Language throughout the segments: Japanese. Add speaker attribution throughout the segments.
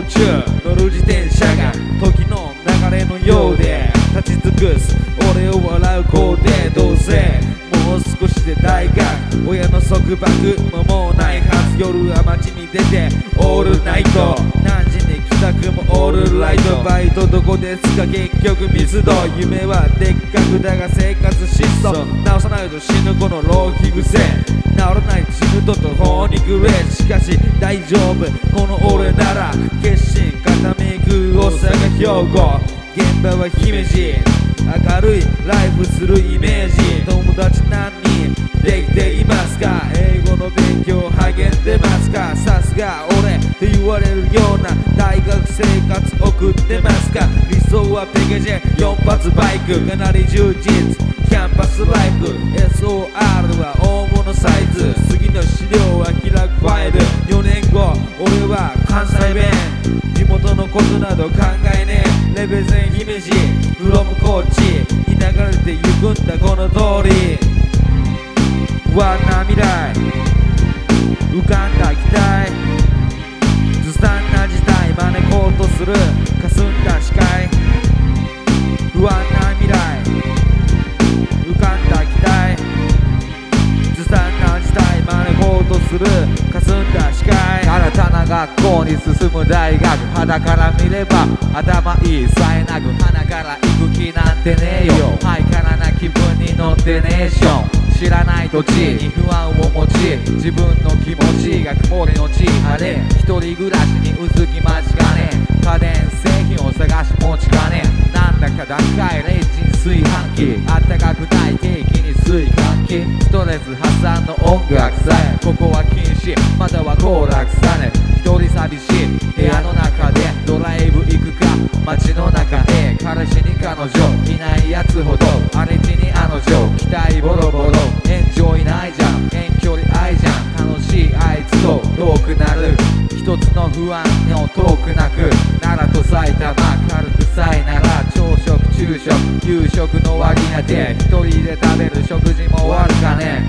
Speaker 1: 中乗る自転車が時の流れのようで立ち尽くす俺を笑う子でどうせもう少しで大学親の束縛ももうないはず夜は街に出てオールナイト何時に帰宅もオールライトバイトどこですか結局密度夢はでっかくだが生活質素直さないと死ぬこの浪費癖治らない死ぬと途方に暮れしかし大丈夫この俺なら決心傾く大阪兵庫現場は姫路明るいライフするイメージ友達何人できていますか英語の勉強励んでますかさすが俺と言われるような大学生活送ってますか理想はペケジェ4発バイクかなり充実キャンパスライフ SOR は大物サイズ次の資料は開くファイル4年後俺は関西弁地元のことなど考えねえレベゼン姫路フロム高知に流れてゆくんだこの通り不安な未来浮かんだ期待ずさんな事態招こうとする霞んだ視界不安な未来浮かんだ期待ずさんな事態招こうとする霞んだ視界新たな学校に進む大学肌から見れば頭いいさえなく鼻から行く気なんてねえよハイカラな気分に乗ってネーション知らない土地に不安を持ち自分の気持ちが曇りのち晴れ一人暮らしにうずき待ちかね家電製品を探し持ちかねなんだか段階レンチン炊飯器あったかくない定期に水換気ストレス発散の音楽さえここは禁止または行楽さね一人寂しい部屋の中でドライブ行くか街の中へ彼氏に彼女いないやつほど荒れ地にあの女期待ボロボロエンジョイないじゃん遠距離愛じゃん楽しいあいつと遠くなる一つの不安の遠くなく奈良と埼玉軽くさえなら朝食昼食夕食の割り当て一人で食べる食事も終わるかね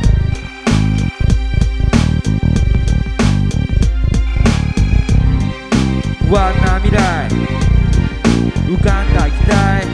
Speaker 1: 不安な未来浮かんだ期待